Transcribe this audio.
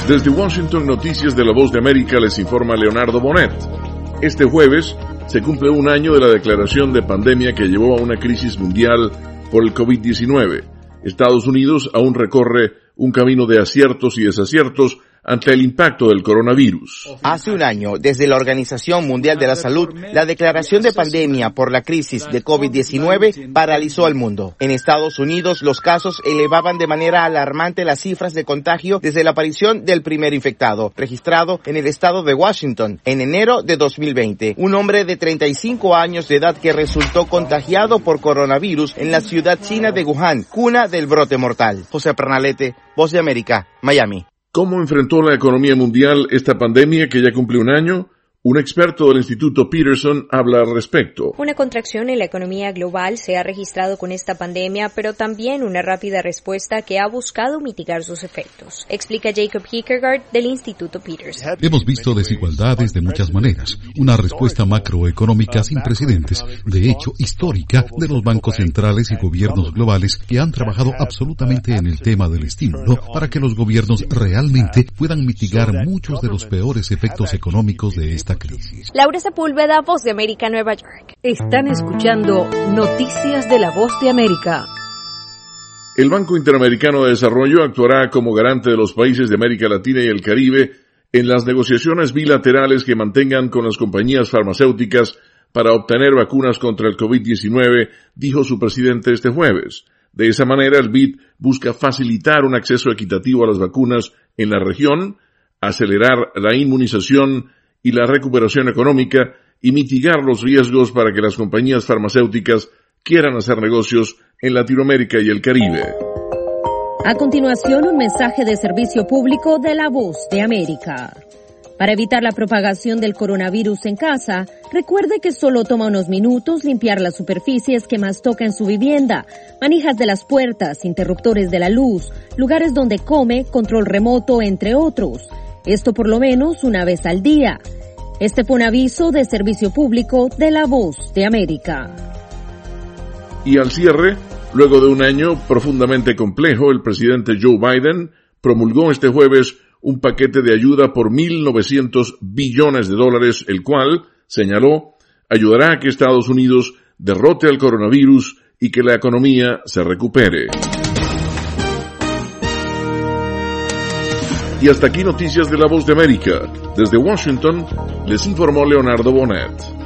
Desde Washington, Noticias de la Voz de América, les informa Leonardo Bonet. Este jueves se cumple un año de la declaración de pandemia que llevó a una crisis mundial por el COVID-19. Estados Unidos aún recorre un camino de aciertos y desaciertos ante el impacto del coronavirus. Hace un año, desde la Organización Mundial de la Salud, la declaración de pandemia por la crisis de COVID-19 paralizó al mundo. En Estados Unidos, los casos elevaban de manera alarmante las cifras de contagio desde la aparición del primer infectado, registrado en el estado de Washington en enero de 2020. Un hombre de 35 años de edad que resultó contagiado por coronavirus en la ciudad china de Wuhan, cuna del brote mortal. José Pernalete, Voz de América, Miami. ¿Cómo enfrentó la economía mundial esta pandemia que ya cumple un año? Un experto del Instituto Peterson habla al respecto. Una contracción en la economía global se ha registrado con esta pandemia, pero también una rápida respuesta que ha buscado mitigar sus efectos, explica Jacob Hickergard del Instituto Peterson. Hemos visto desigualdades de muchas maneras, una respuesta macroeconómica sin precedentes, de hecho histórica, de los bancos centrales y gobiernos globales que han trabajado absolutamente en el tema del estímulo para que los gobiernos realmente puedan mitigar muchos de los peores efectos económicos de esta crisis. Laura Sepúlveda, Voz de América, Nueva York. Están escuchando Noticias de la Voz de América. El Banco Interamericano de Desarrollo actuará como garante de los países de América Latina y el Caribe en las negociaciones bilaterales que mantengan con las compañías farmacéuticas para obtener vacunas contra el COVID-19, dijo su presidente este jueves. De esa manera, el BID busca facilitar un acceso equitativo a las vacunas en la región, acelerar la inmunización y la recuperación económica y mitigar los riesgos para que las compañías farmacéuticas quieran hacer negocios en Latinoamérica y el Caribe. A continuación, un mensaje de servicio público de la Voz de América. Para evitar la propagación del coronavirus en casa, recuerde que solo toma unos minutos limpiar las superficies que más toca en su vivienda, manijas de las puertas, interruptores de la luz, lugares donde come, control remoto, entre otros. Esto por lo menos una vez al día. Este fue un aviso de servicio público de la Voz de América. Y al cierre, luego de un año profundamente complejo, el presidente Joe Biden promulgó este jueves un paquete de ayuda por $1.900 billones, el cual, señaló, ayudará a que Estados Unidos derrote al coronavirus y que la economía se recupere. Y hasta aquí Noticias de la Voz de América. Desde Washington, les informó Leonardo Bonet.